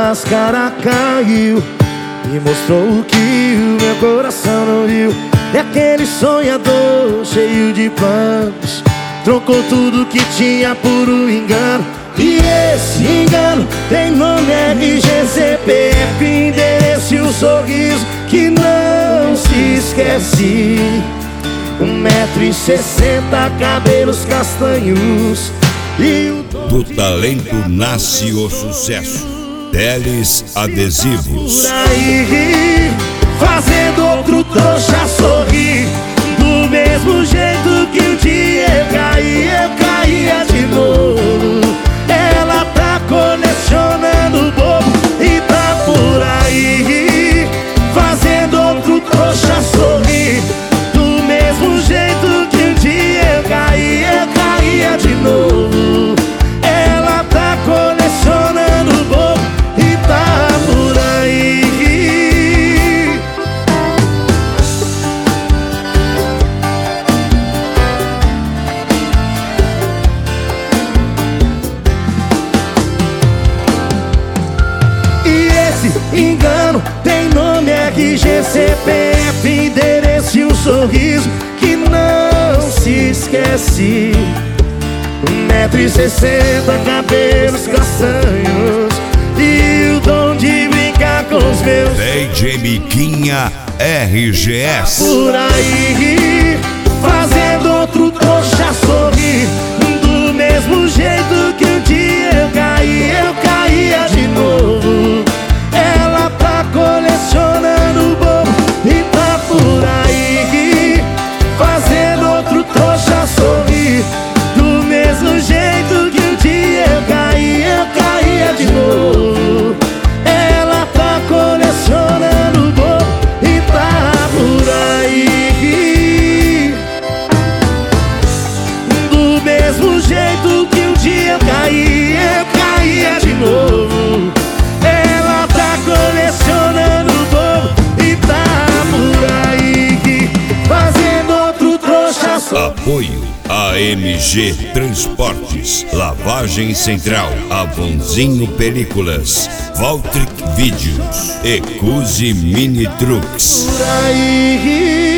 máscara caiu e mostrou o que o meu coração não viu. É aquele sonhador cheio de planos, trocou tudo que tinha por um engano. E esse engano tem nome, RG, CPF, endereço e um sorriso que não se esquece. 1,60 m, cabelos castanhos e o do talento nasce o sucesso. Teles Adesivos. por aí, fazendo outro trouxa sorrir. Do mesmo jeito que um dia eu caía de novo. Ela tá colecionando bobo e tá por aí, fazendo outro trouxa sorrir. Do mesmo jeito que um dia eu caía de novo. Ela tá colecionando bobo e tá por aí. E esse engano tem nome, RG, CPF, endereço e um sorriso que não se esquece. 1,60 m, cabelos castanhos e o dom de brincar com os meus. DJ Miquinha RGS. Por aí, fazendo outro trouxa sorrir. Do mesmo jeito que um dia eu caía de novo. Ela tá colecionando bobo e tá por aí, fazendo outro trouxa sorrir. Do mesmo jeito que um dia eu caía de novo. Ela tá colecionando bobo e tá por aí. Do mesmo jeito que um dia eu caía de novo. Ela tá colecionando bobo e tá por aí, fazendo outro trouxa sorrir. Apoio AMG Transportes, Lavagem Central, Avonzinho Películas, Valtric Vídeos e Cuse Mini Trucks. Por aí.